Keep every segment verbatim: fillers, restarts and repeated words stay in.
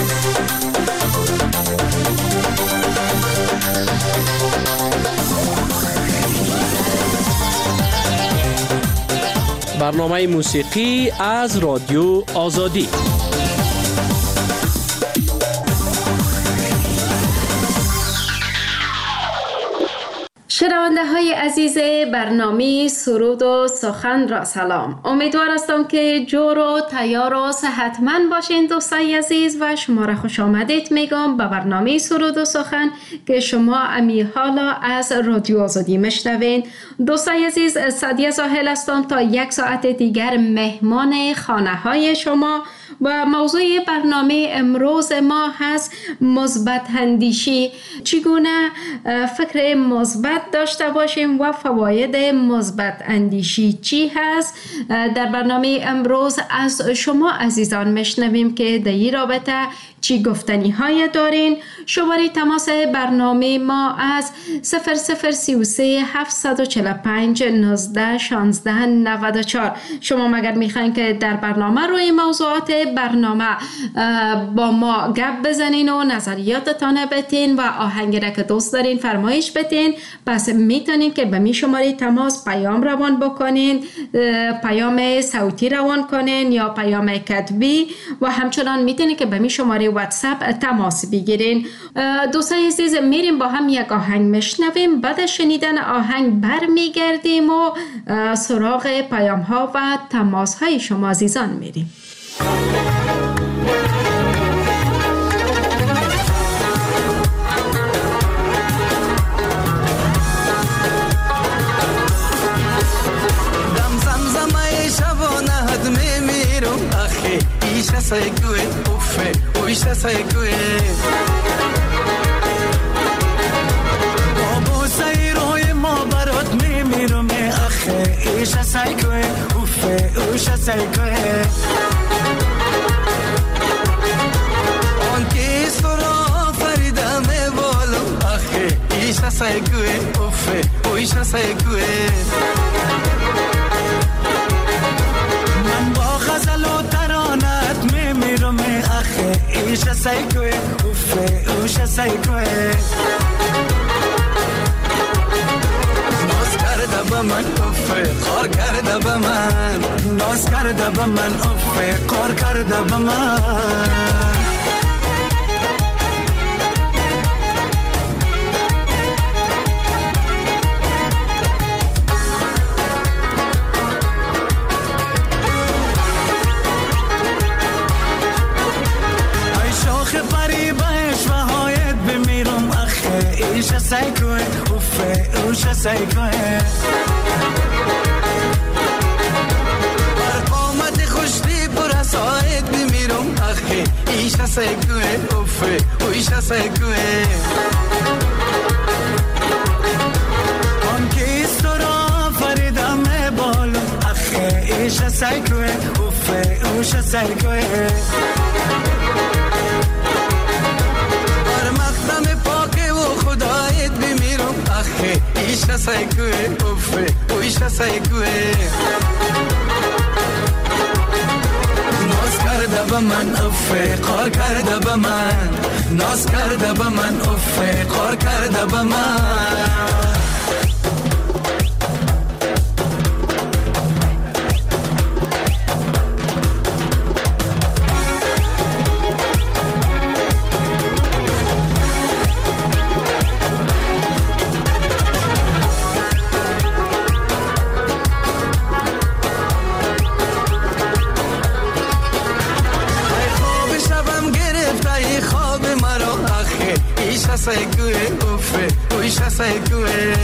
برنامه موسیقی از رادیو آزادی. شنونده های عزیز برنامه سرود و سخن را سلام. امیدوار هستم که جور و تیار و صحتمند باشین دوستای عزیز و شما را خوش آمدید میگم به برنامه سرود و سخن که شما امی حالا از رادیو آزادی میشنوین. دوستای عزیز، سعدیه زاهل هستم تا یک ساعت دیگر مهمان خانه های شما و موضوع برنامه امروز ما هست مثبت اندیشی. چگونه فکر مثبت داشته باشیم و فواید مثبت اندیشی چی هست؟ در برنامه امروز از شما عزیزان میشنویم که در این رابطه چی گفتنی های دارین. شماره تماس برنامه ما از صفر صفر سی و سه هفتصد و چهل و پنج نوزده شانزده نود و چهار. شما مگر میخواین که در برنامه روی موضوعات برنامه با ما گپ بزنین و نظریاتتان بتین و آهنگی را که دوست دارین فرمایش بتین، پس میتونین که به می شماره تماس پیام روان بکنین، پیام صوتی روان کنین یا پیام کتبی، و همچنان میتونین که به می شماره واتساپ تماس بگیرین. دوستای عزیز، میریم با هم یک آهنگ میشنویم. بعد شنیدن آهنگ برمیگردیم و سراغ پیام ها و تماس های شما عزیزان میریم. دم زمزمه شبانه حد میمیرم اخی ایشه سیگوی اوفه اویشه سیگوی بابو سیروی ما برات میمیرم اخی ایشه سیگوی اوفه اویشه سیگوی آن که سرا فریده میبالم اخی ایشه سیگوی اوفه اویشه سیگوی من با غزل و ترانت میمیرم اخی ایشه سیگوی اوفه اوشه سیگوی ناز کرده با من اوفه خار کرده با من ناز کرده با من اوفه خار کرده با من ایشه سیگوی اوفه اوشه سیگوی بر قامت خوشتی پر ساعت بمیرم اخی ایشه سیگوی اوفه اوشه سیگوی آن که سرا فریدم میبالم اخی ایشه سیگوی اوفه اوشه سیگوی بر مقدم پاک و خدایت بمیرم اخی ایشه سیگوی اوفه اوشه سیگوی ناز کرده با من اوفه قار کرده با من ناز کرده با من اوفه قار کرده با من سیگوی اوفه اویشه سیگوی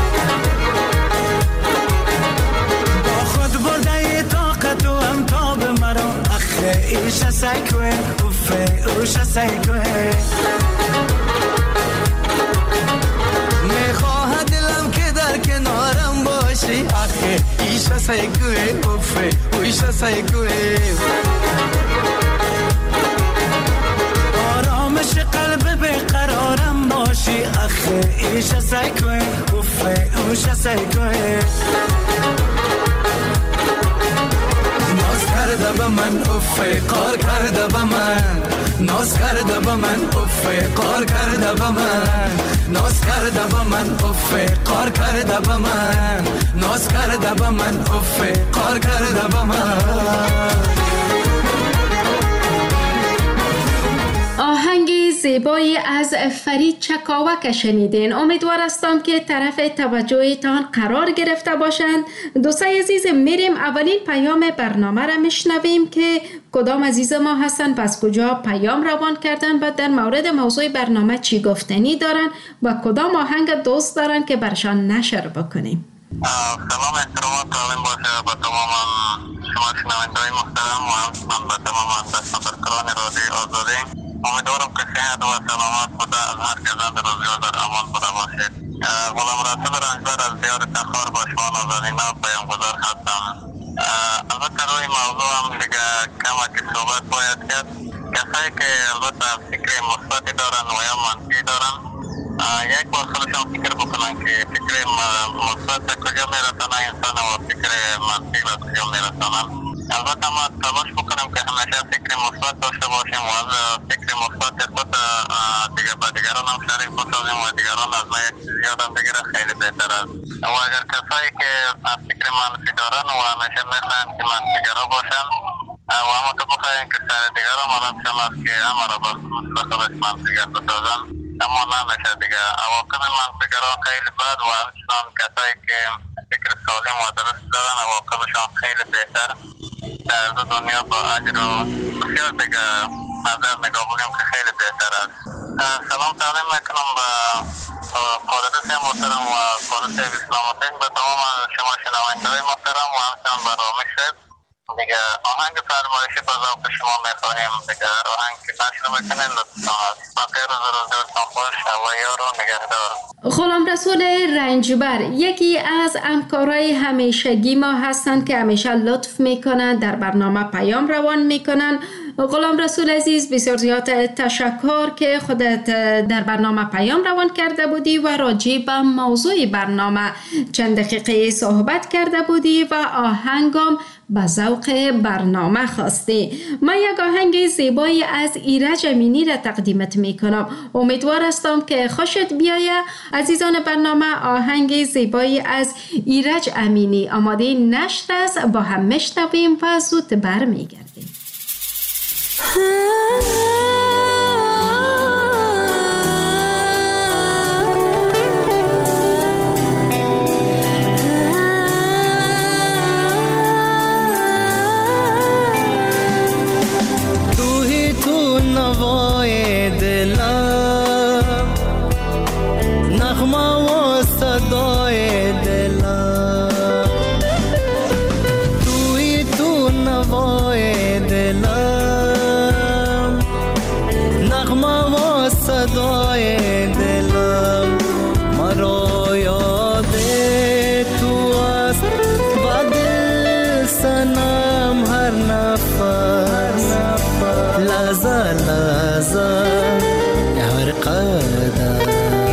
با خود برده طاقت و امتاب مرا اخی ایشه سیگوی اوفه اوشه سیگوی میخواه دلم که در کنارم باشی اخی ایشه سیگوی اوفه اویشه سیگوی آرامش قلب بقرارم باشی اخی ایشه سیگوی اوفه اوشه سیگوی ناز کرده با من اوفه قار کرده با من ناز کرده به من افه قار کرده به من ناز کرده به من افه قار کرده به من ناز کرده به من افه قار کرده به من. آهنگ زیبایی از فرید چکاوک شنیدین. امیدوار هستم که طرف توجهتان قرار گرفته باشند. دوستای عزیز، میریم اولین پیام برنامه را میشنویم که کدام عزیز ما هستن، پس کجا پیام روان کردن و در مورد موضوع برنامه چی گفتنی دارن و کدام آهنگ دوست دارن که برشان نشر بکنیم. سلام احترامات تعلیم باشه با تمام شما شنونده‌های محترم و همچنان به تمام دستاندرکاران رادیو آزادی. امیدوارم که صحت و سلامت بوده از هر گزند روزگار در امان بوده باشید. غلام رسول رنجبر از دیار تخار با شما نازنین پیامگذار هستم. البته روی موضوع هم دیگه کمکی صحبت باید کرد. کسایی که البته فکر مثبتی دارن و یا منفی دارن، یک بار خودشان فکر بکنن که فکر مثبت به کجا میرسانه انسان و فکر منفی به کجا میرسانن. البته ما تلاش بکنیم که همیشه فکر مثبت داشته باشیم و از فکر مثبت خود دیگه به دیگران هم شریک بسازیم و دیگران از ما یک چیز یادم بگیره خیلی بهتر است. و اگر کسایی که فکر منفی دارن و همیشه میخواین که منفیگرا باشن و اما تو بخواین که سر دیگران مالم شما است که همه را به خودش منفیگر بسازن، اما نمیشه دیگه. عواقب منفیگرا خیلی بد و همچنان کسایی که فکر سالم و درست دارن عواقبشان خیلی بهتر در دو دنیا با اجر و بسیار دیگه نظر نگاه بگیم که خیلی بهتر است. سلام تعلیم میکنم به قادرت محترم و قادرت اسلام حسین، به تمام شما شنونده های محترم و همچنان به رامی شد دیگه. آهنگ فرمایشی به ذوق شما میخواهیم دیگه. آهنگ که نشر میکنین لطفا است. باقی روز روزگارتان خوش و یارو نگهدار. غلام رسول رنجبر یکی از همکارای همیشگی ما هستند که همیشه لطف میکنن، در برنامه پیام روان میکنن. غلام رسول عزیز، بسیار زیاد تشکر که خودت در برنامه پیام روان کرده بودی و راجع به موضوع برنامه چند دقیقه صحبت کرده بودی و آهنگم به ذوق برنامه خواستی. من یک آهنگ زیبایی از ایرج امینی را تقدیمت میکنم. امیدوار هستم که خوشت بیایه. عزیزان برنامه، آهنگ زیبایی از ایرج امینی آماده نشر است، با هم میشنویم و زود برمیگردیم. نوای دلم، نغمه و صدای دلم، توی تو نوای دلم، نغمه و صدای دلم، مرا یاد تو است و دل سنم هر نفس، لحظه لحظه هر قدم،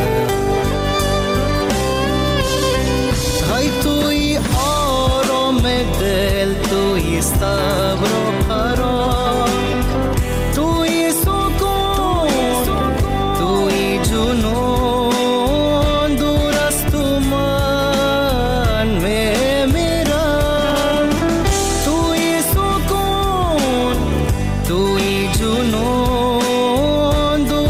های توی آرام دل، توی صبر و قرار، توی سکون، توی جنون، دور از تو من میمیرم، توی سکون، توی جنون، دور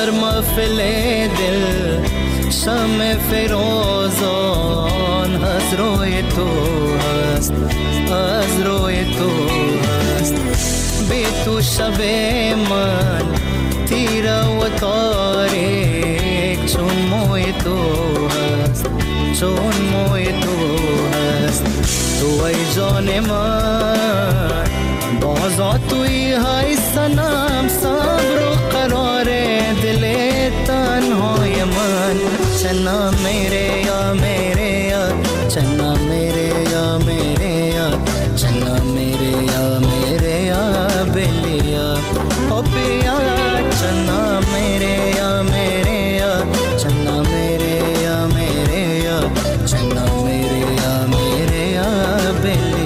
در محفل دل شمع فیروزان از روی تو هست، از روی تو هست. بی تو شب من تیره و تاریک چون موی تو هست، چون موی تو هست. تو ای جان من بازا توی های سنم، صبر و قرار دل تنهای من. چنا میره یا میره یا چنا میره یا میره یا چنا میره یا میره یا بلیا او پیا. چنا میره یا میره یا چنا میره یا میره یا چنا میره یا میره یا بلیا.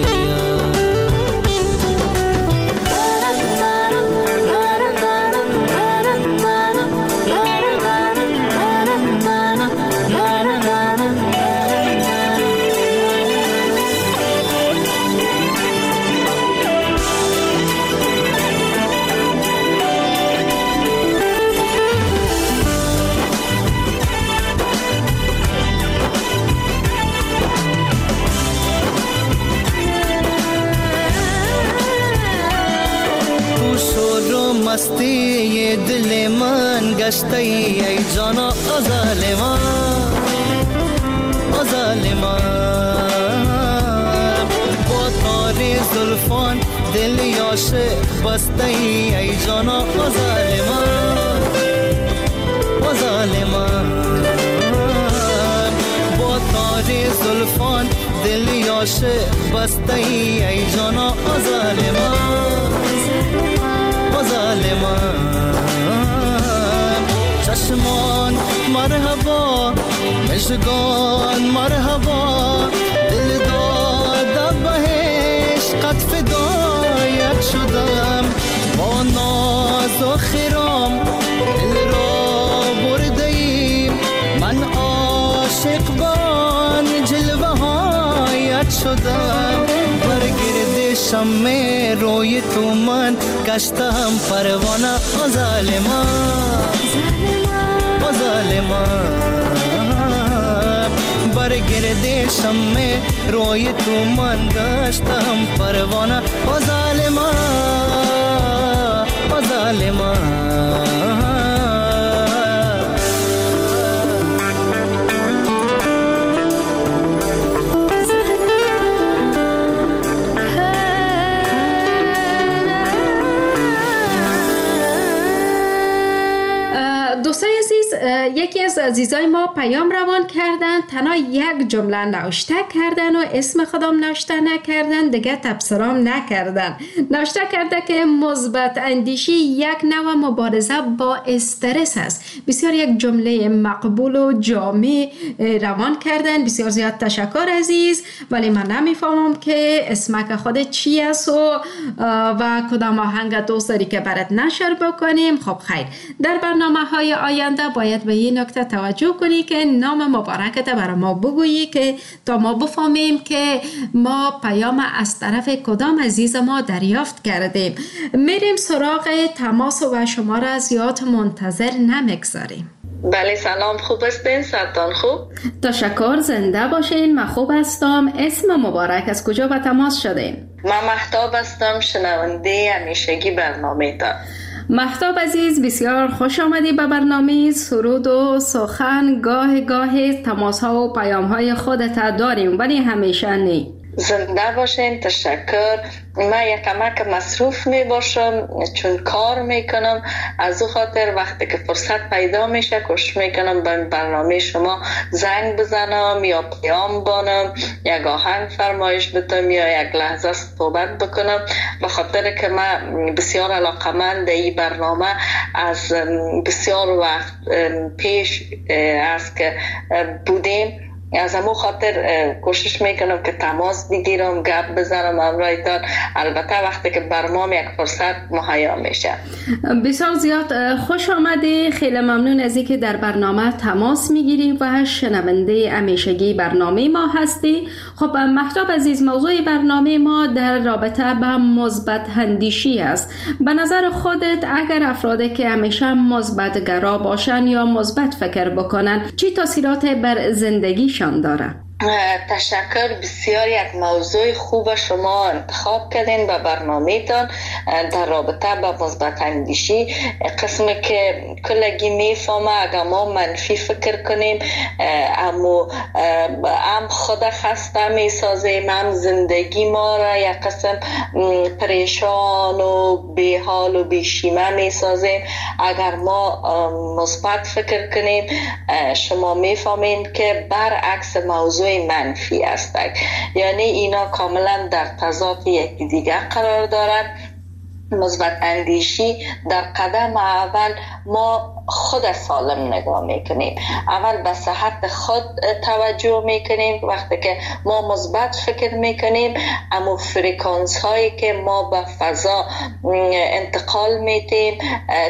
مستی یہ دل من گشتی ای جانا ظالمان، ظالمان. با تار زلفان دل عاشق بستی ای جانا ظالمان، ظالمان. با تار زلفان دل عاشق بستی ای جانا ظالمان، ظالمان. چشمان مرحبا، مژگان مرحبا، دل داده بهش قد فدایت شدم. با ناز و خرام دل را برده ایم، من عاشق بان جلوه هایت شدم. برگرد شمع روی تو من گشتم پروانه و ظالمان، ظالمان. برگرد شمع روی تو من گشتم پروانه و ظالمان، ظالمان. دوستای عزیز، یکی از عزیزای ما پیام روان کردن، تنها یک جمله نوشته کردن و اسم خودم نوشته نکردن، دیگه تبصرام نکردن. نوشته کرده که مثبت اندیشی یک نوع مبارزه با استرس است. بسیار یک جمله مقبول و جامع روان کردن. بسیار زیاد تشکر عزیز، ولی من نمیفهمم که اسمک خودت چی است و و کدام آهنگ دوست داری که برات نشر بکنیم. خب خیر، در برنامه های آینده باید به این نکته توجه کنی که نام مبارکت برای ما بگویی که تا ما بفهمیم که ما پیام از طرف کدام عزیز ما دریافت کردیم. میریم سراغ تماس و شما را زیاد منتظر نمیگذاریم. بله سلام، خوب هستین؟ سلطان خوب؟ تشکر، زنده باشین. من خوب هستم. اسم مبارک از کجا به تماس شدین؟ من مهتاب هستم، شنونده همیشگی برنامه تا. مهتاب عزیز، بسیار خوش آمدی به برنامه سرود و سخن. گاه گاه تماس ها و پیام های خودت داریم ولی همیشه نی. زنده باشین. تشکر. من یک کمک مصروف می باشم چون کار میکنم، از او خاطر وقتی که فرصت پیدا میشه کوشش میکنم به برنامه شما زنگ بزنم یا پیام بانم، یک آهنگ فرمایش بدم یا یک لحظه صحبت بکنم. به خاطر که من بسیار علاقمند این برنامه از بسیار وقت پیش است که بودیم از همون خاطر کوشش میکنم که تماس بگیرم، گپ بزنم همراهتان، البته وقتی که برنامه یک فرصت مهیا میشه. بسیار زیاد خوش آمدی، خیلی ممنون از اینکه در برنامه تماس میگیری و شنونده همیشگی برنامه ما هستی. خب مهتاب عزیز، موضوع برنامه ما در رابطه با مثبت اندیشی است. به نظر خودت اگر افرادی که همیشه مثبت گرا باشن یا مثبت فکر بکنن چی تاثیرات بر زندگی شان داره؟ تشکر، بسیار یک موضوع خوب شما انتخاب کردین به برنامه‌تان در رابطه با مثبت اندیشی. قسمی که کلگی میفهمه اگر ما منفی فکر کنیم اما هم خود خسته میسازیم، هم زندگی ما را یک قسم پریشان و بیحال و بیشیمه میسازیم. اگر ما مثبت فکر کنیم شما میفهمین که برعکس موضوع منفی است، یعنی اینا کاملا در تضاد یکی دیگر قرار دارد. مثبت اندیشی در قدم اول ما خود سالم نگاه میکنیم، اول به صحت خود توجه میکنیم. وقتی که ما مثبت فکر میکنیم اما فرکانس هایی که ما به فضا انتقال میدیم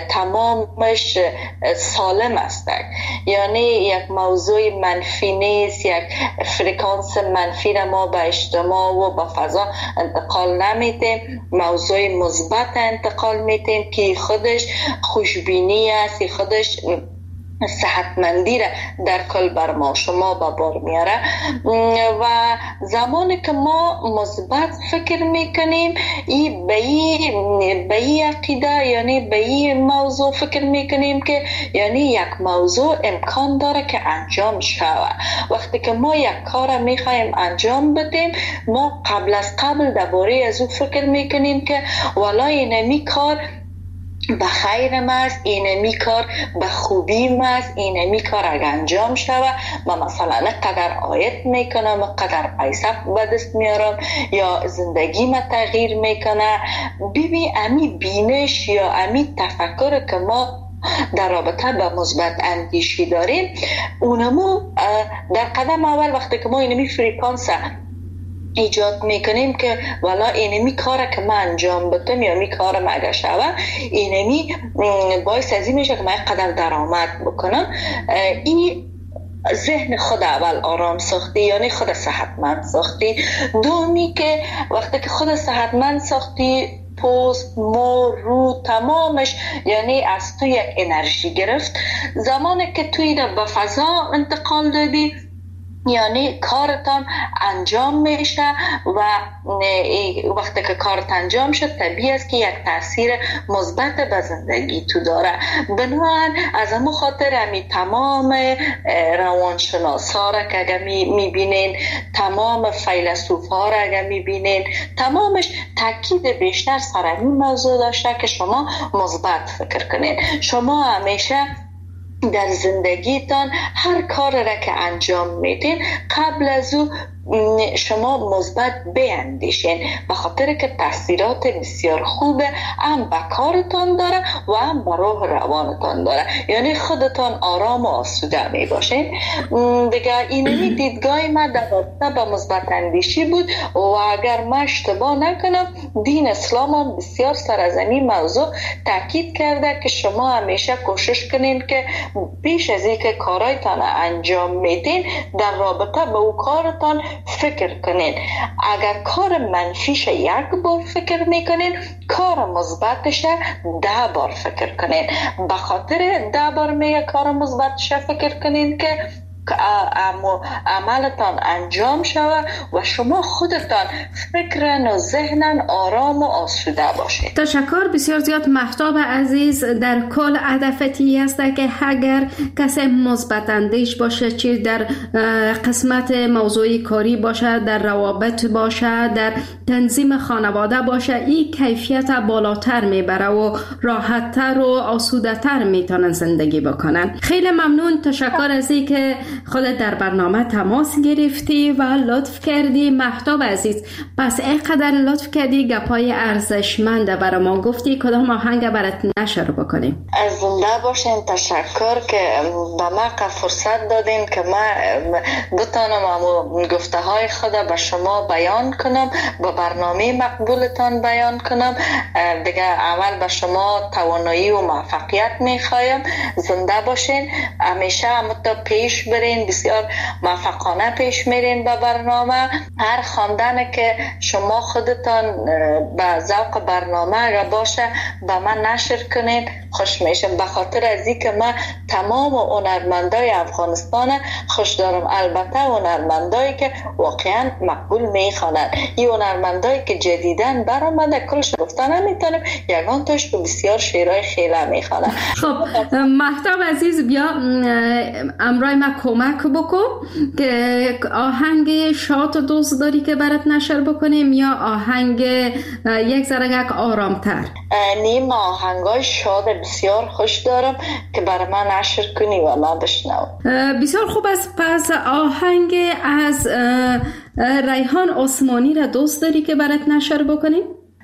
تمامش سالم است، یعنی یک موضوع منفی نیست، یک فرکانس منفی را ما به اجتماع و به فضا انتقال نمیدیم، موضوع مثبت انتقال میدیم که خودش خوشبینی است، خودش صحتمندی را در کل بر ما شما به بار میاره. و زمانی که ما مثبت فکر میکنیم این به این به این عقیده، یعنی به این موضوع فکر میکنیم که یعنی یک موضوع امکان داره که انجام شود. وقتی که ما یک کار میخوایم انجام بدیم ما قبل از قبل درباره از او فکر میکنیم که والله اینمی کار به خیرم است، اینمی کار به خوبیم است، اینمی کار اگر انجام شود من مثلا قدر آیت میکنم، قدر پیسه به دست میارم یا زندگی ما تغییر میکنه. ببین امی بینش یا امی تفکر که ما در رابطه با مثبت اندیشی داریم اونمو در قدم اول وقتی که ما اینمی فریکانس ایجاد میکنیم که والا اینمی کاره که من انجام بدم یا می کارم اگر شوه اینمی باعث ازی میشه که من قدر درآمد بکنم. این ذهن خود اول آرام ساختی، یعنی خود صحتمند ساختی. دومی که وقتی که خود صحتمند ساختی پوست، مو، رو تمامش یعنی از تو یک انرژی گرفت. زمانی که توی را به فضا انتقال دادی یعنی کارتان انجام میشه و وقتی که کارت انجام شد طبیعی است که یک تاثیر مثبت به زندگی تو داره. بنابراین از همون خاطر همی تمام روانشناس ها را که اگر میبینین، تمام فیلسوف ها را اگر میبینین، تمامش تاکید بیشتر سر این موضوع داشته که شما مثبت فکر کنین. شما همیشه در زندگیتان هر کار را که انجام میدین قبل از او شما مثبت بیندیشین، به خاطر که تاثیرات بسیار خوبه هم به کارتان داره و هم به روح روانتان داره، یعنی خودتان آرام و آسوده می باشین. دیگه اینمی دیدگاه ما در رابطه با مثبت اندیشی بود و اگر من اشتباه نکنم دین اسلام هم بسیار سر از این موضوع تاکید کرده که شما همیشه کوشش کنین که پیش از اینکه کارایتان انجام میدین در رابطه با او کارتان فکر کنین. اگر کار منفیش یک بار فکر میکنین کار مثبتش ده بار فکر کنین. به خاطر ده بار میگه کار مثبتش فکر کنین که عملتان انجام شود و شما خودتان فکرن و ذهنن آرام و آسوده باشید. تشکر بسیار زیاد مهتاب عزیز. در کل هدفتی است که اگر کسی مثبت اندیش باشه، چی در قسمت موضوعی کاری باشه، در روابط باشه، در تنظیم خانواده باشه، این کیفیت بالاتر میبره و راحتتر و آسوده تر میتونن زندگی بکنن. خیلی ممنون، تشکر از این که خودت در برنامه تماس گرفتی و لطف کردی. مهتاب عزیز، پس اینقدر لطف کردی، گپای ارزشمند برای ما گفتی، کدام آهنگ برات نشر بکنیم؟ از زنده باشین. تشکر که به ما فرصت دادین که ما بتانم امو گفته های خود به شما بیان کنم، به برنامه مقبولتان بیان کنم. دیگه اول به شما توانایی و موفقیت میخوایم. زنده باشین، همیشه همتا پیش برین، بسیار موفقانه پیش میرین به برنامه. هر خواندن که شما خودتان به ذوق برنامه اگر باشه به من نشر کنین، خوش میشم. به خاطر از این که من تمام هنرمندای افغانستان خوش دارم، البته هنرمندایی که واقعا مقبول میخوانند. این هنرمندایی که جدیدن برآمده کلش گفتن نمیتونم، یگان توش بسیار شعرهای خیلی میخوانند. خب مهتاب عزیز، بیا امرای ما کمک بکن که آهنگ شاد و دوست داری که برات نشر بکنیم یا آهنگ یک ذره آرامتر؟ نیم آهنگای شاد بسیار خوش دارم که برای من نشر کنی و من بشنوم. بسیار خوب است. پس آهنگ از ریحان عثمانی را دوست داری که برات نشر بکنیم؟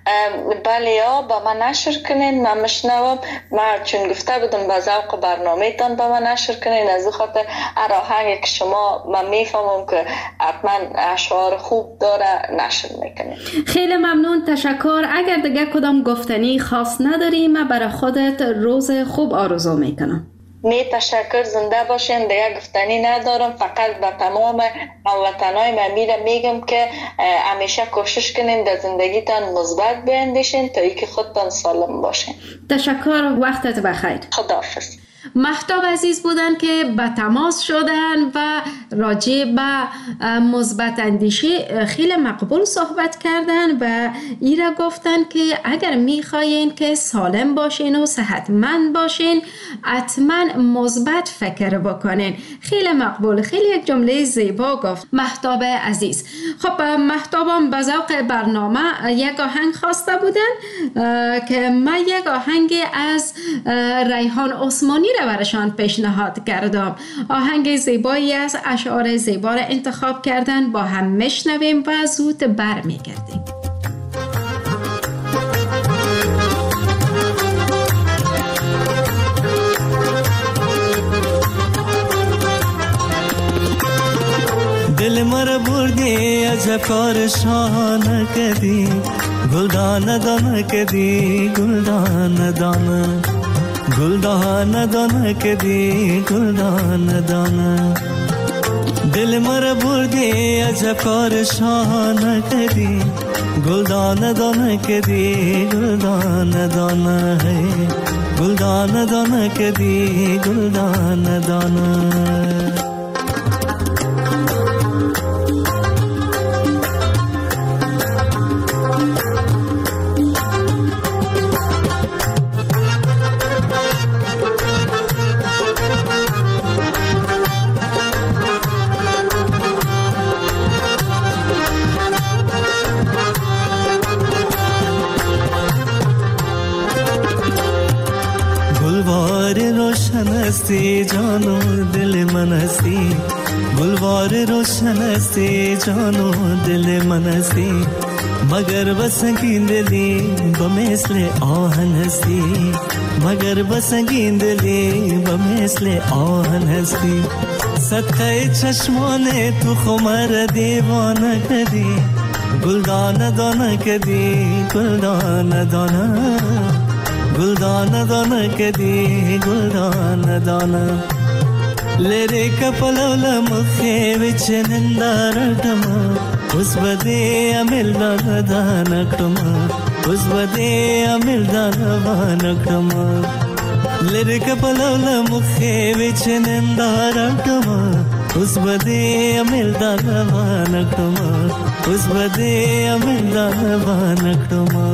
بله یا با من نشر کنین، من مشنوم. من چون گفته بودم به ذوق برنامه تان با من نشر کنین، از خاطر هر آهنگی که شما من میفهمم که حتما اشعار خوب داره نشر میکنین. خیلی ممنون، تشکر. اگر دیگه کدام گفتنی خاص نداری، من برای خودت روز خوب آرزو میکنم. می تشکر، زنده باشین. دیگه گفتنی ندارم، فقط به تمام هموطنای من میرم میگم که همیشه کوشش کنین در زندگیتان مثبت بیندیشین تا اینکه خودتان سالم باشین. تشکر، وقتت بخیر. خداحافظ. مهتاب عزیز بودن که به تماس شدن و راجع به مثبت اندیشی خیلی مقبول صحبت کردن و ایرا گفتن که اگر میخواین که سالم باشین و صحتمند باشین حتما مثبت فکر بکنین. خیلی مقبول، خیلی یک جمله زیبا گفت مهتاب عزیز. خب مهتابم به ذوق برنامه یک آهنگ خواسته بودن که من یک آهنگ از ریحان عثمانی را برشان پیشنهاد کردم. آهنگ زیبایی است، اشعار زیبا را انتخاب کردن، با هم میشنویم و زود برمیگردیم. دل مر بردی از کار شانه کدی، گلدان دانه کدی، گلدان دانه گلدان دانه کدی، گلدان دانه. دل مر بردی از کار شانه کدی، گلدان دانه کدی، گلدان دانه گلدان دانه کدی، گلدان دانه. हस्ती जानो दिल मनसी, गुलवार रोशन हस्ती जानो दिल मनसी, मगर बसंगी दिली बमेसले आहन हस्ती, मगर बसंगी दिली बमेसले आहन हस्ती. सदक़े चश्मोने तू खुमर दीवाना कदी, गुलदान दाना कदी, गुलदान दाना गुलदान दाना कदी, गुलदान दाना. लेरे कपलवल मुखे विच निंदारटमा, उस बदे अमिल दानकटमा, उस बदे अमिल दानकटमा. लेरे कपलवल मुखे विच निंदारटमा, उस बदे अमिल दानकटमा, उस बदे अमिल दानकटमा.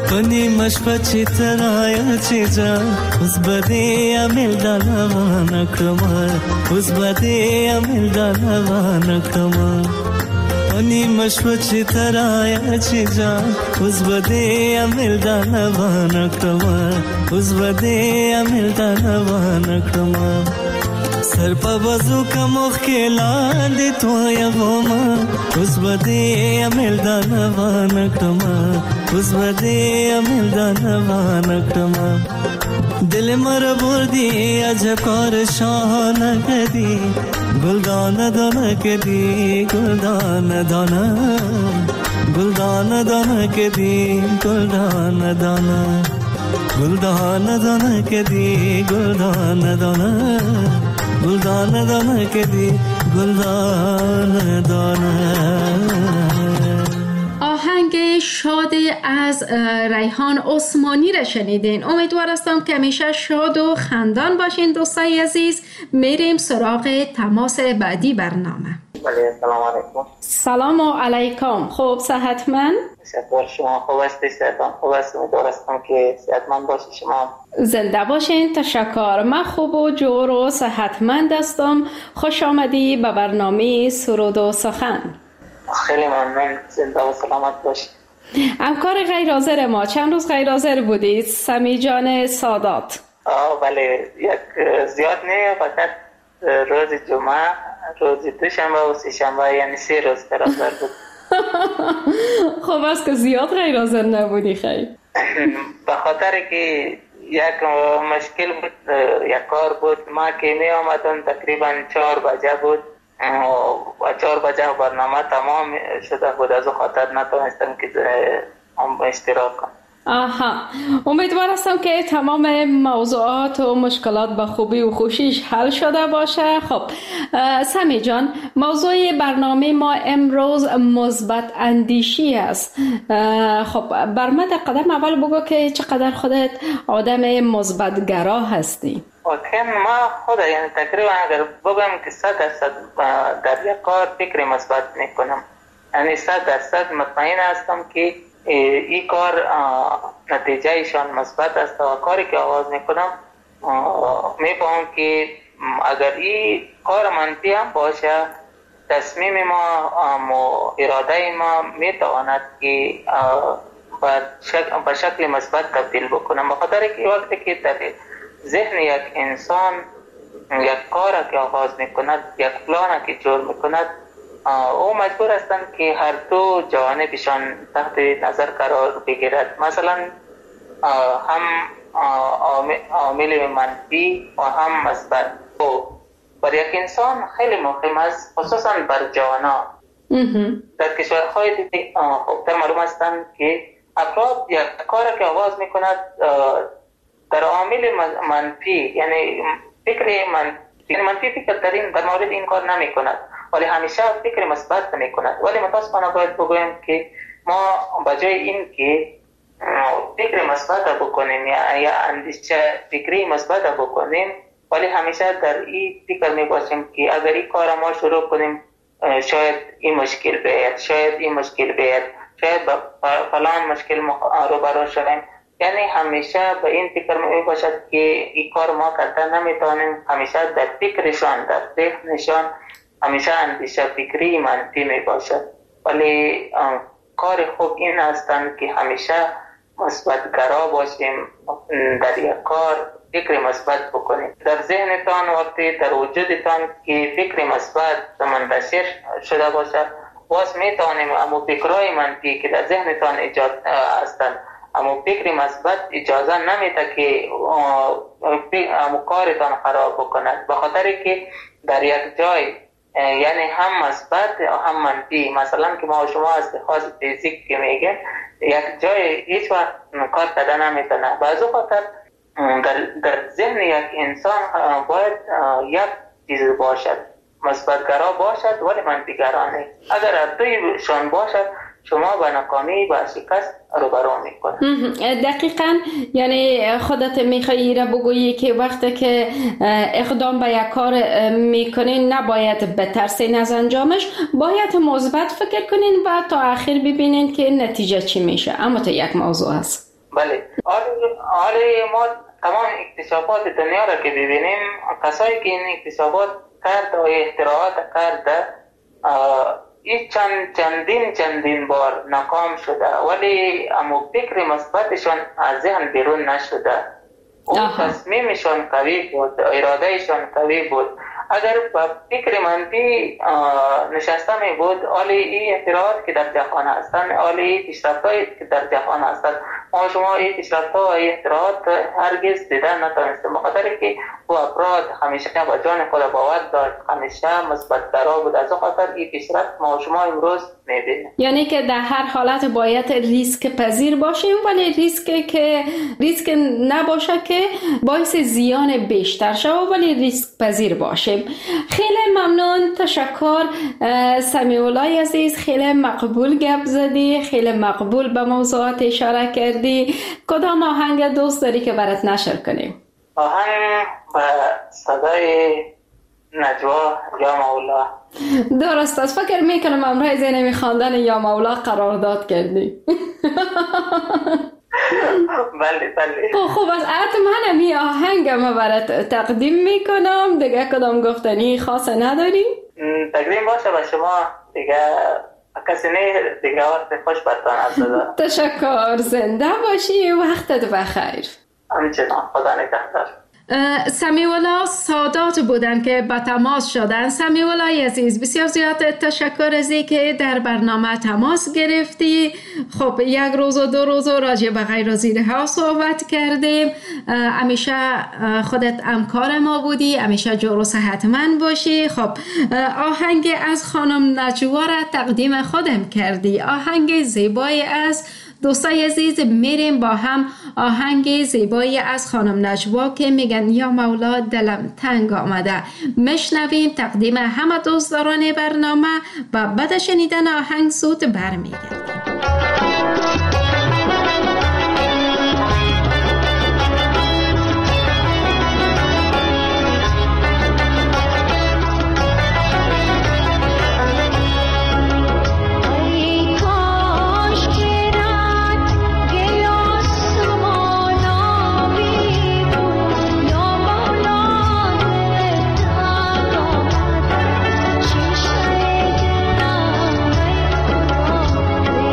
نیمش پچی ترایا چی جا اوز بدی امیل دلوا نکرما اوز بدی امیل دلوا نکرما نیمش پچی ترایا چی جا اوز بدی امیل دلوا نکرما اوز بدی امیل دلوا نکرما سر په بازو کا مخ کې لاندې تویا وما اوس بده امل دانوا نکما اوس بده امل دانوا نکما دل مر بردی اجکار شان کدی گلدان دان کدی گلدان دانا گلدان دان کدی گلدان دانا گلدان دان کدی گلدان دانا گلدان دانه کدی گلدان دانه. آهنگ شاد از ریحان عثمانی را شنیدین. امیدوار هستم که همیشه شاد و خندان باشین دوستای عزیز. میریم سراغ تماس بعدی برنامه. بله سلام علیکم. سلام علیکم. خوب صحتمند؟ شکر شما خوب هستی؟ صحتان خوب است؟ امیدوار هستم که صحتمند باشی شما. زنده باشین. تشکر. من خوب و جور و صحتمند هستم. خوش آمدی به برنامه سرود و سخن. خیلی ممنون. زنده و سلامت باشی. همکار غیر حاضر ما چند روز غیر حاضر بودید؟ سمی جان سادات. آه بله یک زیاد نه، فقط روز جمعه، روز دوشنبه و سه شنبه، یعنی سه روز غیر حاضر بود. خب است که زیاد غیر حاضر نبودی. خیلی به خاطر که یک مشکل بود، یک کار بود. ما که می آمدم تقریبا چهار بجه بود و چهار بجه برنامه تمام شده بود، از خاطر نتونستم که اشتراک کنم. آها، امیدوار هستم که تمام موضوعات و مشکلات به خوبی و خوشیش حل شده باشه. خب سمی جان، موضوع برنامه ما امروز مثبت اندیشی است. خب بر من قدم اول بگو که چقدر خودت آدم مثبت گرا هستی. اوکی، ما خود یعنی تقریبا اگر بگم که صد درصد در یک کار فکر مثبت میکنم، یعنی صد درصد مطمئن هستم که این کار نتیجه ایشان مثبت است و کاری که آغاز میکنم میفهم که اگر این کار منفی هم باشه، تصمیم ما اراده ما میتواند که به شکل مثبت تبدیل بکنم. بخاطر که وقتی که در ذهن یک انسان یک کار که آغاز میکند، یک پلان که جور میکند، او مجبور هستند که هر دو جوانبشان تحت نظر قرار بگیرد. مثلا هم عامل منفی و هم مثبت. بر یک انسان خیلی مهم است، خصوصا بر جوانا. در کشورهای دیگه خوبتر معلوم هستند که افراد یک کار که آغاز میکند در عامل منفی، یعنی فکر منفی منفی فکر در این در مورد این کار نمی کند، ولی همیشه فکر مثبت نمی کند. ولی متاسفانه باید بگویم که ما بجای این که فکر مثبت بکنیم یا یا اندیشه فکری مثبت بکنیم، ولی همیشه در این فکر می باشیم که اگر این کار ما شروع کنیم شاید این مشکل بیاید، شاید این مشکل بیاید، شاید با فلان مشکل روبرو شویم. یعنی همیشه به این فکر می باشد که این کار ما کردن نمیتونیم. همیشه در فکرشان، در ذهنشان همیشه اندیشه فکری منفی می باشد. ولی کار خوب این هستند که همیشه مثبت گرا باشیم، در یک کار فکر مثبت بکنیم. در ذهنتان وقتی در وجودتان که فکر مثبت منتشر شده باشد، واس میتونیم اما فکرهای منفی که در ذهنتان ایجاد هستند، اما فکر مثبت اجازه نمیده که اما کارتان خراب بکند. بخاطر که در یک جای یعنی هم مثبت و هم منفی. مثلا که ما و شما از لحاظ فیزیک که میگه یک جای هیچ وقت کار کردن نمیتونه. بعضو خاطر در, در ذهن یک انسان باید یک چیز باشد، مثبت‌گرا باشد ولی منفی‌گرا نیست. اگر هر دویشان باشد شما به ناکامی و شکست روبرو میکنه. دقیقاً، یعنی خودت میخوایی را بگویی که وقتی که اقدام به یک کار میکنین نباید بترسین از انجامش، باید مثبت فکر کنین و تا آخر ببینین که نتیجه چی میشه. اما تو یک موضوع هست. بله. آره ما تمام اکتشافات دنیا را که ببینیم، کسایی که این اکتشافات کرد و اختراعات کرده این چند چندین چندین بار ناکام شده، ولی اما فکر مثبتشان از ذهن بیرون نشده. اون تصمیمشان قوی بود، ارادهشان قوی بود. اگر با فکر منفی نشسته می بود، آلی این اختراعات که در جهان هستند، آلی این پیشرفت‌هایی که در جهان هستند، ما شما این پیشرفت‌ها و این اختراعات هرگز دیدن نتوانستیم، بخاطر که او افراد همیشه با جان خود باور داشت، همیشه مثبت درا بود. از خاطر این پیشرفت ما شما امروز می‌بینیم. یعنی که در هر حالت باید ریسک پذیر باشیم، ولی ریسک که ریسک نباشه که باعث زیان بیشتر شود، ولی ریسک پذیر باشیم. خیلی ممنون، تشکر سمیع الله عزیز، خیلی مقبول گپ زدی، خیلی مقبول به موضوعات اشاره کردی. کدام آهنگ دوست داری که برات نشر کنیم؟ آهنگ به صدای نجوا یا مولا. درست است، فکر میکنم امروز زینمی خواندن یا مولا قرارداد کردی. بله بله. خوب است، حتما می آهنگم برات تقدیم میکنم. دیگه کدام گفتنی خاص نداری؟ تقدیم باشه به شما دیگه، کسی نه دیگه. وقت خوش برتان عبدالله. تشکر، زنده باشی، وقتت بخیر. همچنان، خدا نگهدار. سمیع الله سادات بودن که با تماس شدن. سمیع الله عزیز، بسیار زیاد تشکر از اینکه در برنامه تماس گرفتی. خب یک روز و دو روز راجع به غیر از اینها صحبت کردیم. همیشه خودت همکار ما بودی، همیشه جور و صحتمند باشی. خب آهنگ از خانم نجوا را تقدیم خودم کردی، آهنگ زیبای از دوستای عزیز. میریم با هم آهنگ زیبایی از خانم نجوا که میگن یا مولا دلم تنگ آمده مشنویم، تقدیم همه دوستداران برنامه و بعد شنیدن آهنگ زود برمیگردیم. Thank you.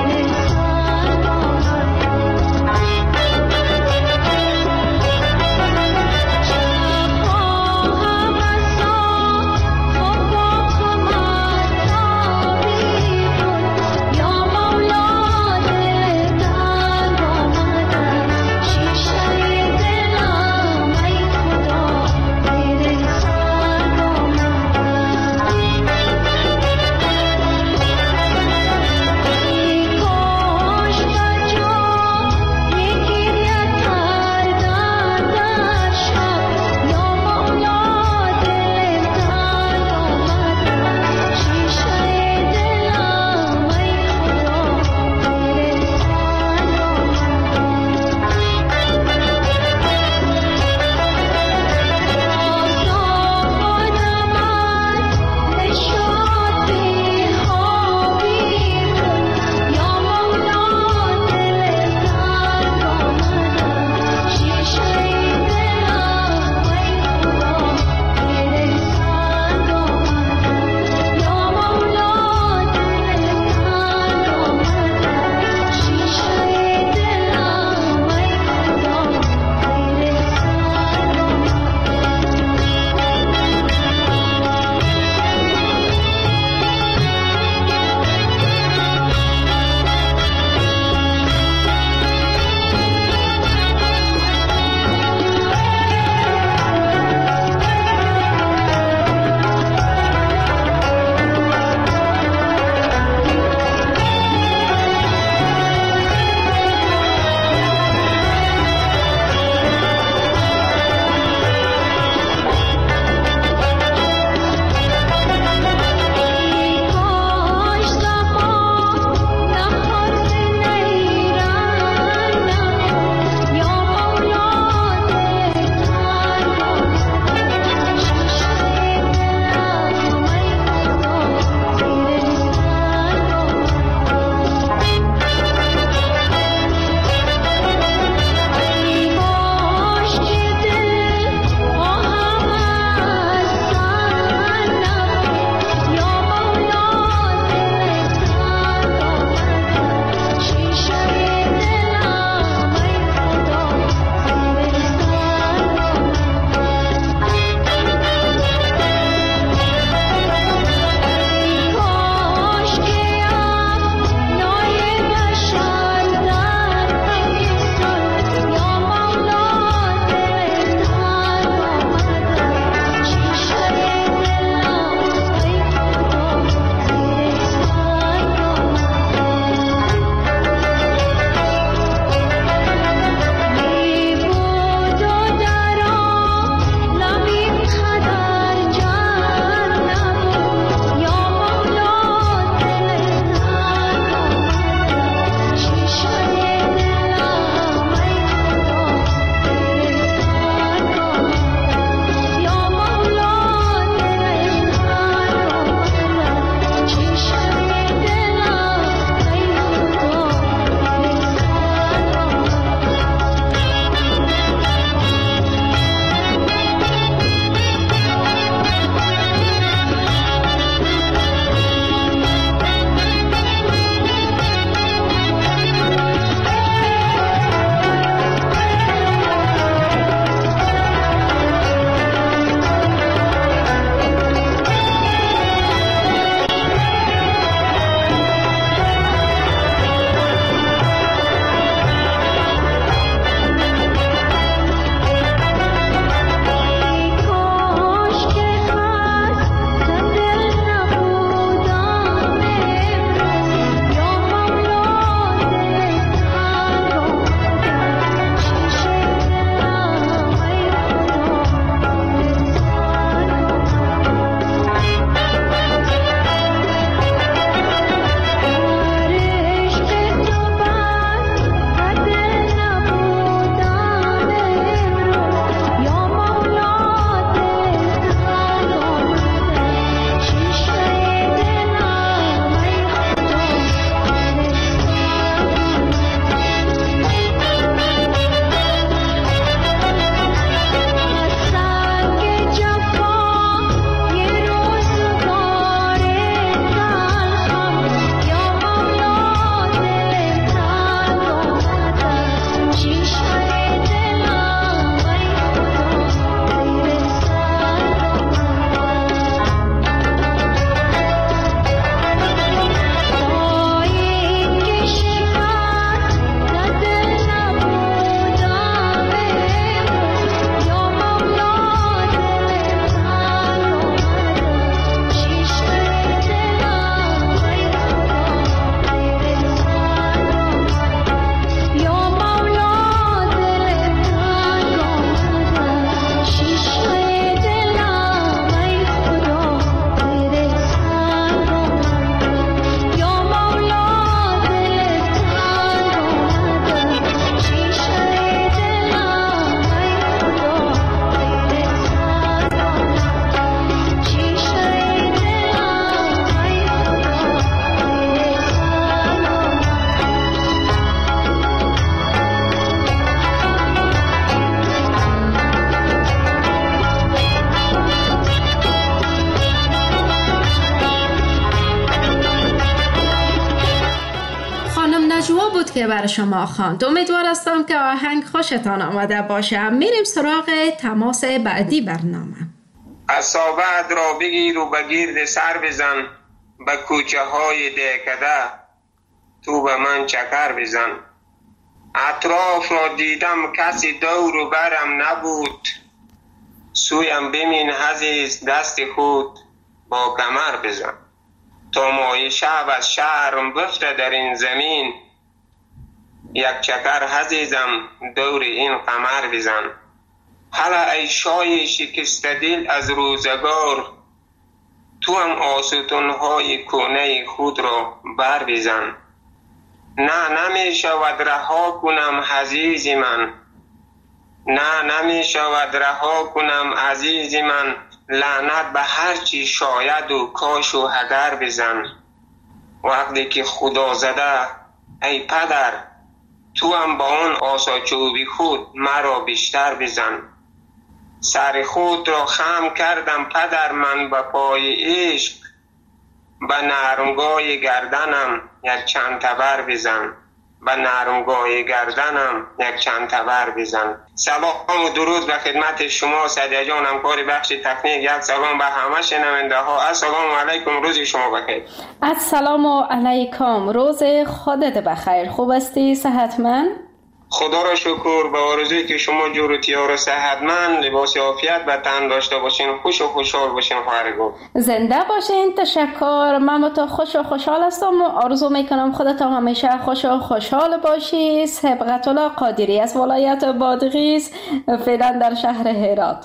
که برای شما خواند. امیدوار هستم که آهنگ خوشتان آمده باشه. میریم سراغ تماس بعدی برنامه. اصابت را بگیر و به گرد سر بزن، به کوچه های دهکده تو به من چکر بزن. اطراف را دیدم کسی دور و برم نبود، سویم بمین عزیز دست خود با کمر بزن. تا مای شب از شهرم بفته در این زمین، یک چکر عزیزم دور این قمر بزن. حالا ای شای شکست دل از روزگار، تو هم آستانهای کهنه خود را بر بزن. نه نمی شود رها کنم عزیز من، نه نمی شود رها کنم عزیز من. لعنت به هر چی شاید و کاش و اگر بزن. وقتی که خدا زده ای پدر، تو هم با اون آسا چوبی خود مرا بیشتر بزن. سر خود را خم کردم پدر من به پای عشق، به نرمگاه گردنم یک چند تبر بزن. به نرمگاه گردنم یک چند تبر بزن. سلام و درود به خدمت شما سعدیه جان، همکار بخش تکنیک. یک سلام به همه شنونده ها. السلام علیکم، روز شما بخیر. السلام علیکم، روز خودت بخیر. خوب هستی؟ صحتمند؟ خدا را شکر. به آرزویی که شما جور و تیار و صحتمند، لباس عافیت به تن داشته باشین، خوش و خوشحال باشین. خواهرگو زنده باشین. تشکر. من تو خوش و خوشحال هستم و آرزو میکنم خودت همیشه خوش و خوشحال باشی. سبقت الله قادری از ولایت بادغیس، فعلا در شهر هرات.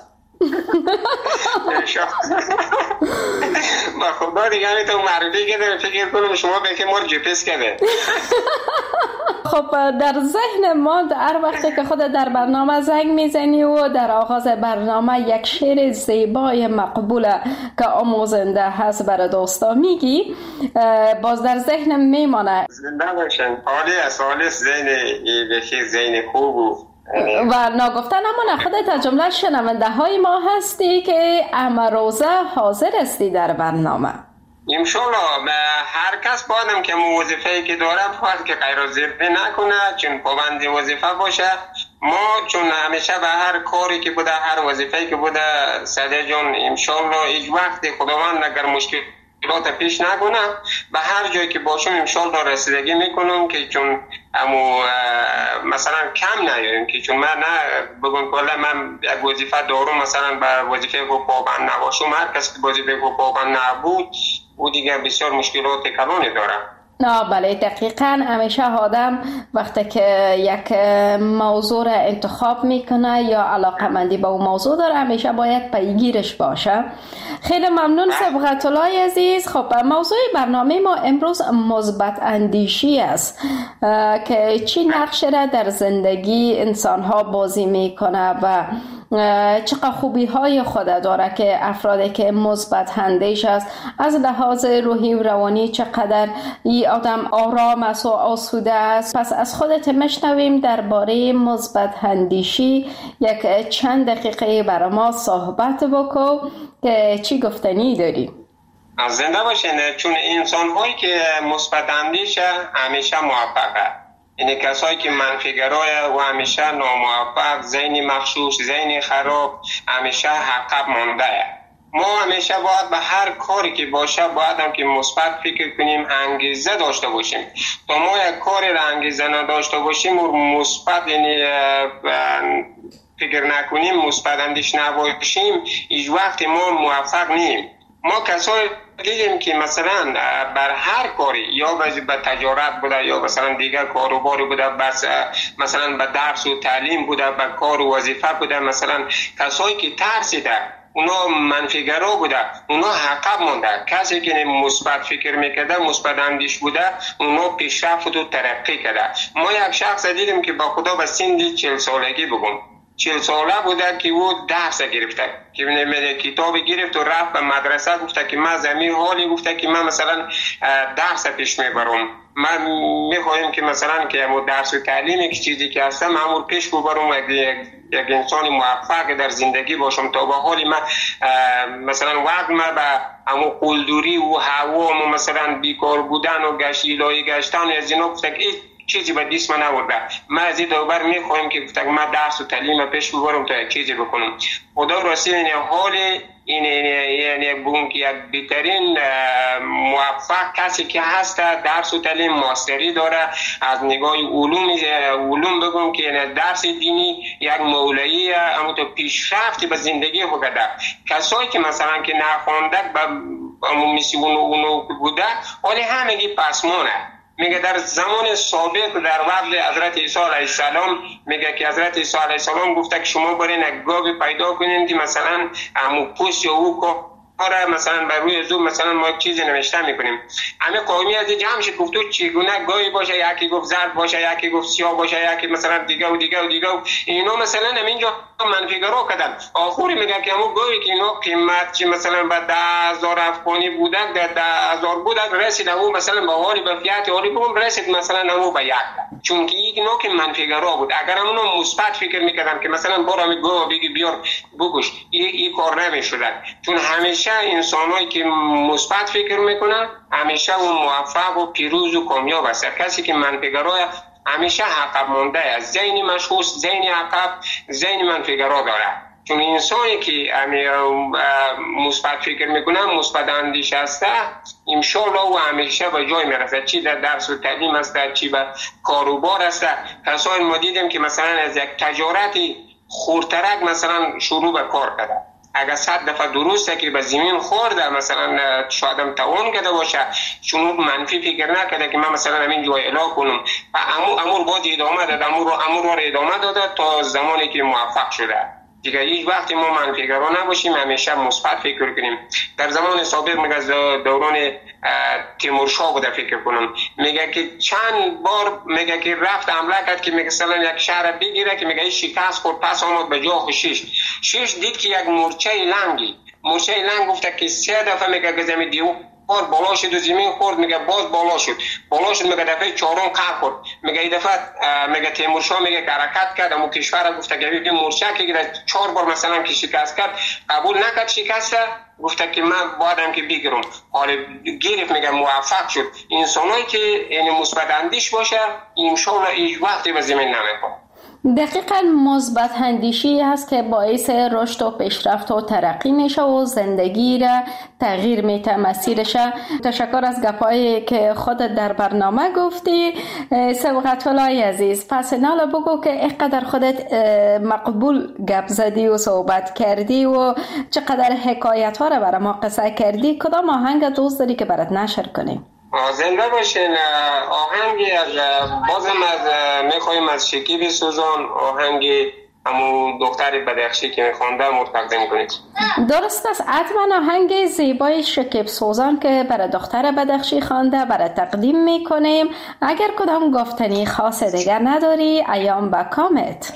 با خدا دیگه تو معرفی کرده، فکر کنم شما به که مار جپس کرده. خب در ذهن ما هر وقتی که خود در برنامه زنگ میزنی و در آغاز برنامه یک شعر زیبای مقبوله که آموزنده هست برای دوستا میگی، باز در ذهنم میمانه. زنده باشن. حالی از حالی ذهن بخیر، ذهن خوب و و ناگفته نمونه خودت از جمله شنونده های ما هستی که امروزه حاضر هستی در برنامه. انشالله به هر کس بادم که وظیفه‌ای که داره باید که غیر از ذره نکنه، چون پابند وظیفه باشه. ما چون همیشه به هر کاری که بوده، هر وظیفه‌ای که بوده سعدیه جان، انشالله هیچ وقت خداوند اگر مشکل مشکلات پیش نکنه، به هر جایی که باشم انشالله رسیدگی میکنم که چون امو مثلا کم نیاریم که چون من نه بگم کلا من یک وظیفه دارم، مثلا به وظیفه کو پابند نباشم. هر کسی که وظیفه کو پابند نبود او دیگه بسیار مشکلات کلانی داره. نه بله دقیقاً. همیشه آدم وقتی که یک موضوع را انتخاب میکنه یا علاقه مندی به اون موضوع داره، همیشه باید پیگیرش باشه. خیلی ممنون سبقت الله عزیز. خب موضوع برنامه ما امروز مثبت اندیشی است که چی نقش را در زندگی انسان ها بازی میکنه و چقدر خوبی های خود داره که افرادی که مثبت اندیش است از لحاظ روحی و روانی چقدر این آدم آرام است و آسوده است. پس از خودت مشنویم درباره مثبت اندیشی یک چند دقیقه برای ما صحبت بکن که چی گفتنی داری؟ از زنده باشین. چون انسان هایی که مثبت اندیشه همیشه موفقه، یعنی کسایی که منفیگرای و همیشه ناموفق، ذهنی مغشوش، ذهنی خراب، همیشه عقب مانده. ما همیشه باید به هر کاری که باشه باید هم که مثبت فکر کنیم، انگیزه داشته باشیم. تا ما یک کاری را انگیزه نداشته باشیم و مثبت یعنی فکر نکنیم، مثبت اندیش نباشیم، هیچ وقت ما موفق نیم. ما کسایی دیدیم که مثلا بر هر کاری یا به تجارت بوده یا مثلا دیگر کاروباری بوده، بس مثلا به درس و تعلیم بوده، به کار و وظیفه بوده، مثلا کسایی که ترسیده اونا منفیگرا بوده، اونا عقب مونده. کسی که مثبت فکر میکرده، مثبت اندیش بوده، اونا پیشرفت و ترقی کرده. ما یک شخص دیدیم که با خدا به سن چهل سالگی بگم چهل ساله بوده که او درس گرفته، که میگه کتاب گرفت و رفت به مدرسه، گفته که من زمین حالی، گفته که من مثلا درس پیش میبرم، من میخوایم که مثلا که امو درس و تعلیم یک چیزی که هستم امور پیش ببرم، یک یک انسان موفق در زندگی باشم. تا به حالی من مثلا وقت من به امو قلدوری و هوا و مثلا بیکار بودن و گشت ایلایی گشتن از اینا گفته که چیزی به دست من نورده. ما از این دوبر میخوایم که گفتم ما درس و تعلیم پیش ببرم تا یک چیزی بکنم. خدا راستی این حال این یعنی بگم که یک بهترین موفق کسی که هست درس و تعلیم ماستری داره از نگاه علوم علوم بگم که درس دینی یک مولایی اما تو پیشرفتی به زندگی بوده. کسایی که مثلا که نخوانده به مثل اونو اونو بوده ولی همگی پسمانه. میگه در زمان سابق در وقت حضرت عیسی علیه السلام میگه که حضرت عیسی علیه السلام گفته که شما برین یک گاوی پیدا کنین که مثلا امو پوست یا او کاره مثلا بر روی زوب مثلا ما چیزی نوشته میکنیم. همه قومی از جمع شد گفت تو چگونه گاوی باشه، یکی گفت زرد باشه، یکی گفت سیاه باشه، یکی مثلا دیگه و دیگه و دیگه و اینا مثلا همینجا منفیگرا کردن. آخری میگه که همون گاوی که اینا قیمت چی مثلا به ده هزار افغانی بودن ده ده هزار بودن رسید همون مثلا به حالی به فیات حالی بگم رسید مثلا همون به یک، چون که یک نوع که منفیگرا بود. اگر همون مثبت فکر میکردن که مثلا برو می گاو بگی بیار بکش این کار نمیشدن. چون همیشه انسانایی که مثبت فکر میکنن همیشه اون موفق و پیروز و کامیاب است. کسی که منفیگرا همیشه عقب مونده است، ذهن مشخوص، ذهن عقب، ذهن منفیگرا داره. چون انسانی که مثبت فکر میکنه مثبت اندیش است ان شاء الله و همیشه به جای میرسه، چی در درس و تعلیم است چی به کاروبار است. کسایی ما دیدیم که مثلا از یک تجارتی خردترک مثلا شروع به کار کرده، اگر صد دفعه درسته که به زمین خورده مثلا شاید هم توان کرده باشه، چون منفی فکر نکرده که من مثلا همین جای اعلام کنم و امور امور باید ادامه داد، امور امور رو ادامه داده تا زمانی که موفق شده. دیگه هیچ وقتی ما منفیگرا نباشیم، همیشه مثبت فکر کنیم. در زمان سابق میگه دوران تیمورشاه بوده فکر کنم، میگه که چند بار میگه که رفت حمله کرد که میگه مثلا یک شهر بگیره که میگه شکست خورد، پس آمد به جا خوشیش شش دید که یک مورچه لنگی مورچه لنگ گفته که سه دفعه میگه که زمین دیو بار بالا شد و زمین خورد، میگه باز بالا شد بالا شد میگه دفعه چهارم قهر خورد. میگه این دفعه میگه تیمورشاه میگه که حرکت کرد اما کشور گفته که ببین مورچه که چهار بار مثلا که شکست کرد قبول نکرد شکست، گفته که من بایدم که بگیرم. حالا گرفت میگه موفق شد. انسانایی که یعنی مثبت اندیش باشه ان شاء الله هیچ وقتی به زمین نمیخوره. دقیقاً مثبت اندیشی هست که باعث رشد و پیشرفت و ترقی میشه و زندگی را تغییر میده، مسیرش. تشکر از گپایی که خودت در برنامه گفتی سبقت الله عزیز. پس نالا بگو که اینقدر خودت مقبول گپ زدی و صحبت کردی و چقدر حکایت ها را برای ما قصه کردی، کدام آهنگ دوست داری که برات نشر کنیم؟ زنده باشین. آهنگی از بازم از میخوایم از شکیب سوزان آهنگی همون دختر بدخشی که میخوانده مرتقدم کنید. درست است، حتما آهنگ زیبای شکیب سوزان که برای دختر بدخشی خوانده برای تقدیم میکنیم. اگر کدام گفتنی خاص دیگر نداری ایام با کامت.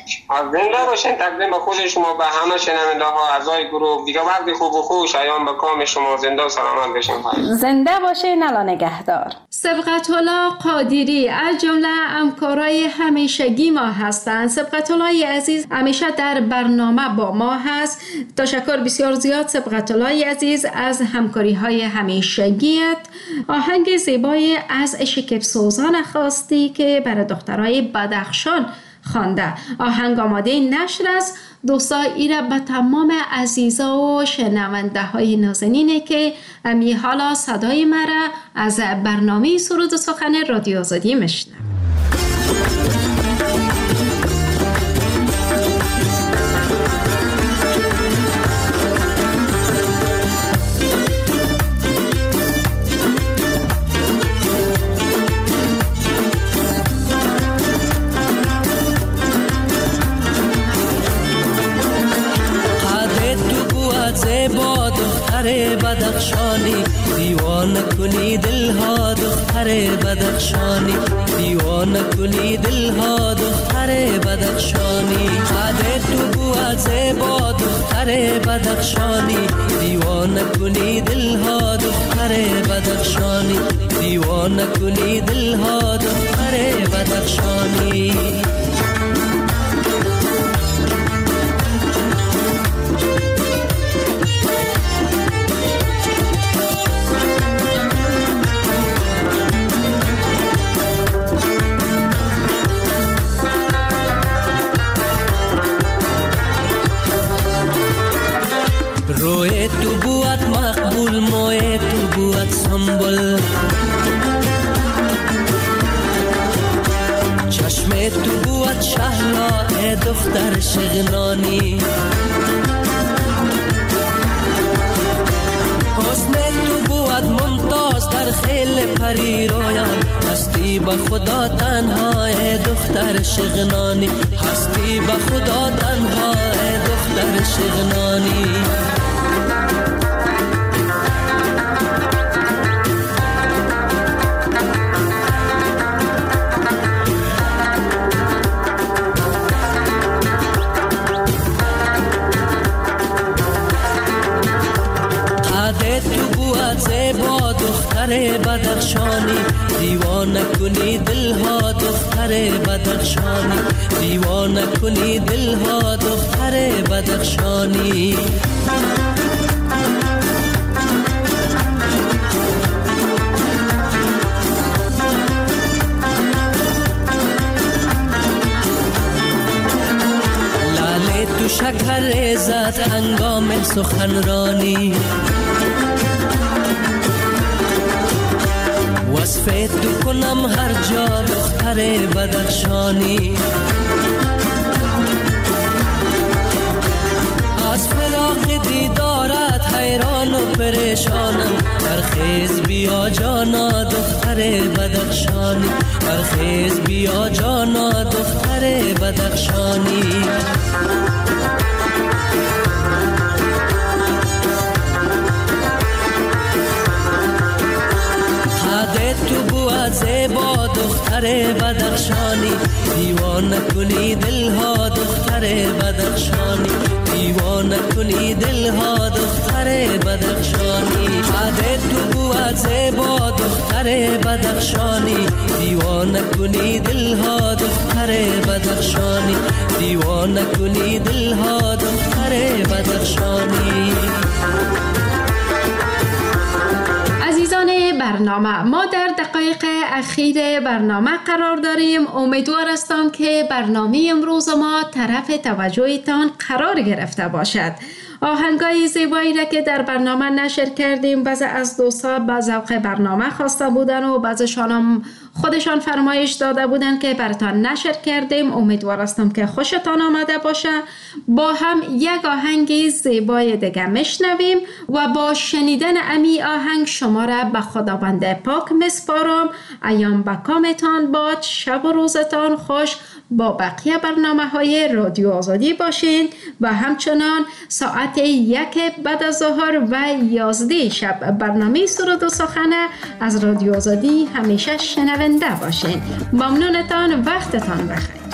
زنده باشین. تقدیم به خود شما به همه شنونده ها اعضای گروه دیگه وقت خوب و خوش ایام با کام شما. زنده و سلامت باشین. زنده باشین. الله نگهدار. سبقت الله قادری از جمله همکارای همیشگی ما هستند. سبقت الله عزیز همیشه در برنامه با ما هست. تشکر بسیار زیاد سبقت الله عزیز از همکاری های همیشگیت. آهنگ زیبای از شکیب سوزان خواستی که برای دخترای بدخشان خوانده. آهنگ آماده نشر است. دوستا ایره به تمام عزیزا و شنونده های نازنینه که امی حالا صدای مرا از برنامه سرود و سخن رادیو آزادی میشنوه. زیبا دختر بدخشانی دیوانه کنی دلها دختر بدخشانی دیوانه کنی دلها دختر بدخشانی قد تو بود زیبا دختر بدخشانی دیوانه کنی دلها دختر بدخشانی دیوانه کنی دلها دختر بدخشانی تو بود مقبول، موی تو بود سنبل، چشم تو بود شهلا ای دختر شغنانی، حسن تو بود ممتاز در خیل پری رویان، هستی به خدا تنها ای دختر شغنانی، هستی به خدا تنها ای دختر شغنانی. تو بود زیبا دختر بدخشانی، دیوانه کنی دلها دختر بدخشانی، دیوانه کنی دلها دختر بدخشانی. لاله تو شکر ریزد هنگام سخنرانی، وصفه تو کنم هر جا دختر بدخشانی، از فراق دیدارت حیران و پریشانم، برخیز بیا جانا دختر بدخشانی، برخیز بیا جانا دختر بدخشانی. تو بود زیبا دختر بدخشانی، دیوانه کنی دلها دختر بدخشانی، دیوانه کنی دلها دختر بدخشانی. تو بود زیبا دختر بدخشانی، دیوانه کنی دلها دختر بدخشانی، دیوانه کنی دلها دختر بدخشانی. عزیزان برنامه، ما در دقایق اخیر برنامه قرار داریم. امیدوار هستم که برنامه امروز ما طرف توجهتان قرار گرفته باشد. آهنگای زیبایی را که در برنامه نشر کردیم، بعضی از دوستان با ذوق برنامه خواسته بودن و بعضیشان هم خودشان فرمایش داده بودن که براتان نشر کردیم. امیدوار هستم که خوشتان آمده باشه. با هم یک آهنگ زیبای دیگه میشنویم و با شنیدن امی آهنگ شما را به خداوند پاک میسپارم. ایام به کامتان باد، شب و روزتان خوش. با بقیه برنامه های رادیو آزادی باشین و همچنان ساعت یک بعد از ظهر و یازده شب برنامه سرود و سخنه از رادیو آزادی همیشه شنونده باشین. ممنونتان، وقتتان بخیر.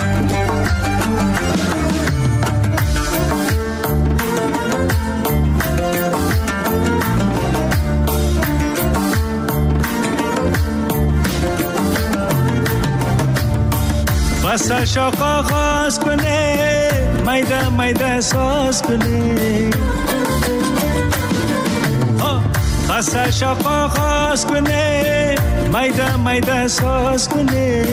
بسش آغاز کنه، میده میده ساز کنه، بسش آغاز کنه، میده میده ساز کنه.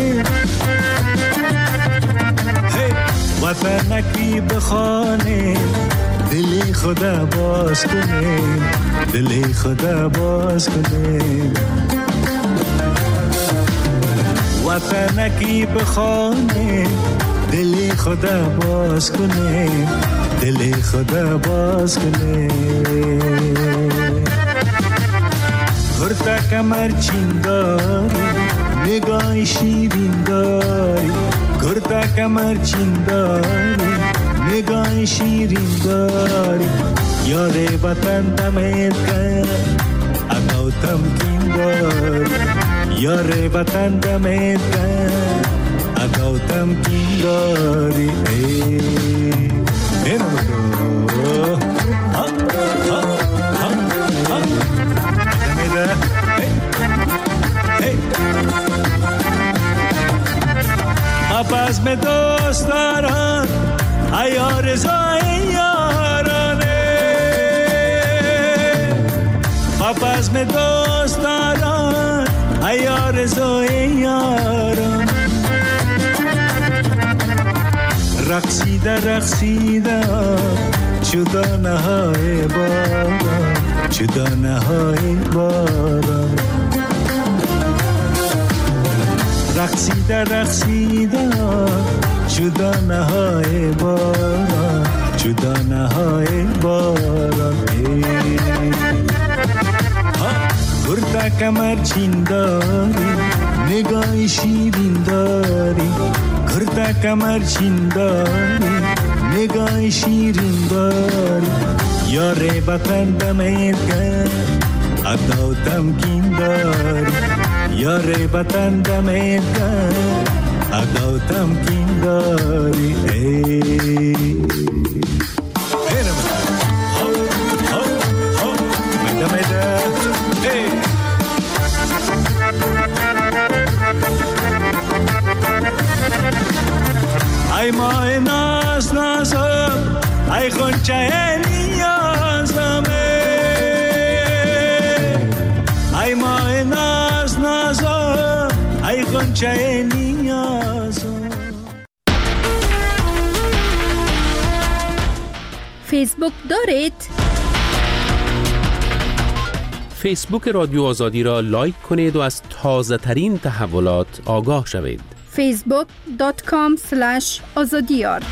وطنکی بخانه، دلی خدا باز کنه، دلی خدا باز کنه. وطنکی بخانه، دلی خدا باز کنه، دلی خدا باز کنه. گرتا کمر چین داری، نگاه شیرین داری، گرتا کمر چین داری، نگاه شیرین داری. یاد وطن دمت کرد، اگاو تمکین داری. یار وطن دمت کرد، اگاو تمکین داری. ای نمودو ها ها ها ها نمیده. آباز می دوست دارم، ایار زای یارانه. آباز می دوست دارم، ایار زای یارانه. رقصیده رقصیده چو دانه های باران چو دانه های باران رقصیده رقصیده چو دانه های باران چو دانه های باران برده کمر چین داری نگاه شیرین داری کرده کمر چین داری نگاه شیرین داری یاره بطن دمید کن اداو تمکین داری یاره بطن دمید کن اداو تمکین داری ای ای ماه ناز نازم ای خونچه نیازم ای ماه ناز نازم ای خونچه نیازم. فیسبوک دارید؟ فیسبوک رادیو آزادی را لایک کنید و از تازه ترین تحولات آگاه شوید. فیسبوک دات کام اسلش آزادیار.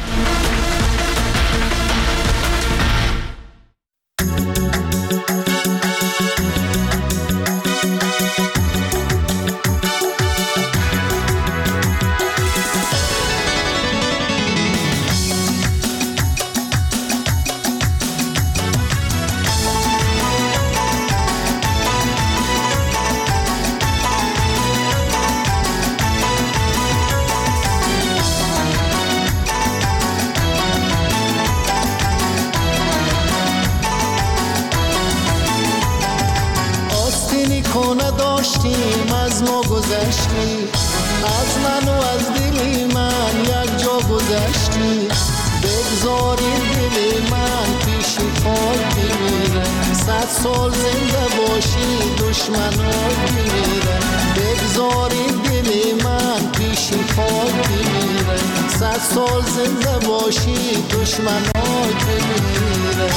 داشتیم از ما گذشتی از من و از دلی من یک جا گذشتی بگذارید دلی من پیشی پاک بمیره صد سال زنده باشی دشمنات بمیره بگذارید دلی من پیشی پاک بمیره صد سال زنده باشی دشمنات بمیره.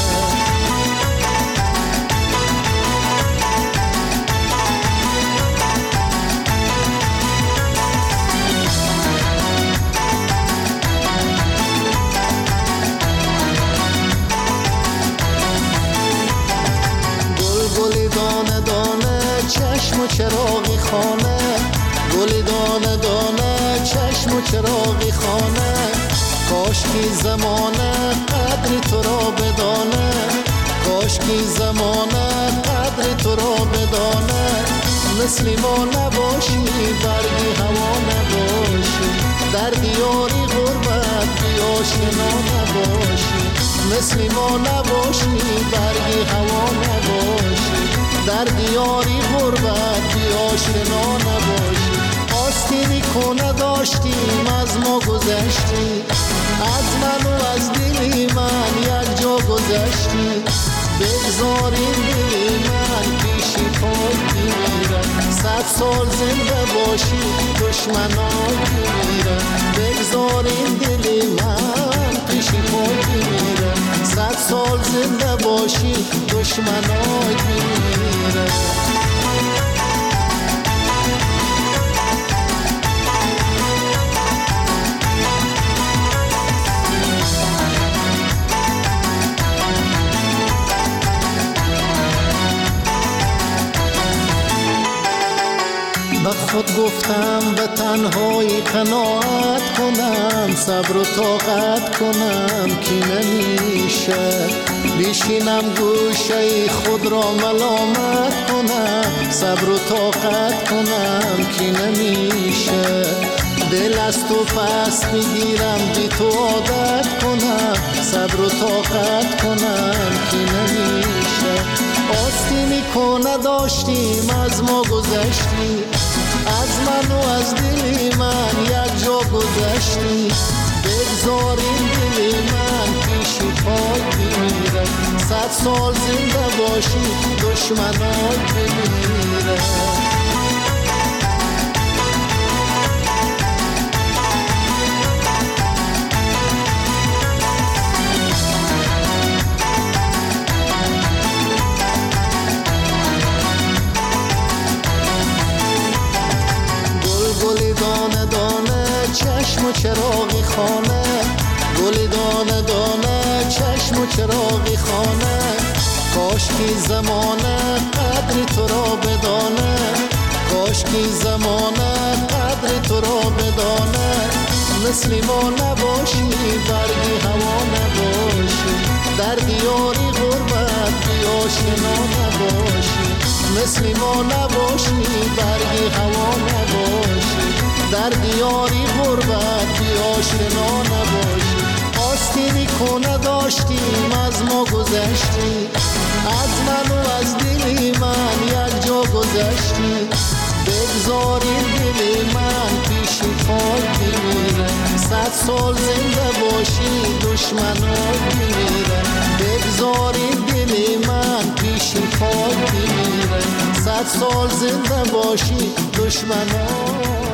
چشم و چراغی خانه گل دانه دانه چشم و چراغی خانه کاش کی زمانه قدر تو را بدانه کاش کی زمانه قدر تو را بدانه مثل ما نباشی برگی هوا نباشی در دیاری غربت بی آشنا نباشی مثل ما نباشی برگی هوا نباشی در دیاری غربت بی آشنا نباشی آستینی کنه داشتیم از ما گذشتی از من و از دلی من یک جا گذشتی بگذاریم دلی من پیشی پاک بمیره صد سال زنده باشی دشمنات بمیره بگذاریم دلی من پیشی پاک بمیره صد سال زنده باشی دشمنات بمیره. به خود گفتم به تنهایی قناعت کنم صبر و طاقت کنم که نمیشه بیشینم گوشه خود را ملامت کنم صبر و طاقت کنم که نمیشه دل از تو پس میگیرم بی تو عادت کنم صبر و طاقت کنم که نمیشه آستینی کنه داشتیم از ما گذشتی از من و از دلی من یک جا گذشتی بگذاریم دلی من پیشی پاک بمیره صد سال زنده باشی دشمنات بمیره. چراغی خانه، گل دانه دانه چشم و چراغی خانه. کاش کی زمانه قدر تو را بدانه، کاش کی زمانه قدر تو را بدانه. مثل ما نباشی برگی هوا نباشی، در دیاری غربت بی آشنا نباشی. مثل ما نباشی برگی هوا نباشی، در دیاری غربت بی آشنا نباشی. آستینی کنه داشتیم از ما گذشتی، از من و از دلی من یک جا گذشتی. بگذاری دلی من پیشی پاک بمیره، صد سال زنده باشی دشمنات بمیره. بگذاری دلی من پیشی پاک بمیره، صد سال زنده باشی دشمنات